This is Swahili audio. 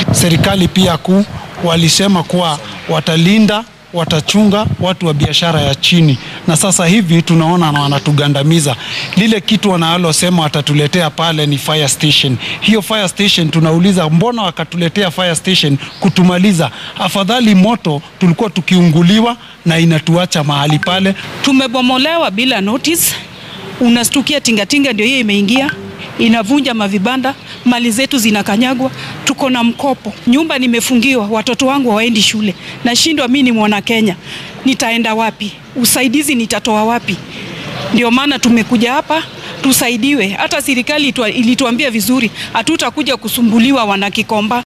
serikali pia kuu walisema kuwa watalinda, watachunga watu wa biashara ya chini, na sasa hivi tunaona na wanatugandamiza. Lile kitu wanalosema watatuletea pale ni fire station. Hiyo fire station tunauliza, mbona wakatuletea fire station kutumaliza? Afadhali moto tulikuwa tukiunguliwa na inatuacha mahali pale. Tumebomolewa bila notice. Unastukia tingatinga ndio hiyo imeingia, inavunja mavibanda, mali zetu zinakanyagwa, tuko na mkopo, nyumba nimefungiwa, watoto wangu hawaendi shule. Nashindwa mimi ni mwana Kenya, nitaenda wapi? Usaidizi nitatoa wapi? Ndio maana tumekuja hapa tusaidiwe. Hata serikali ilituambia vizuri, hatutakuja kusumbuliwa wana Kikomba.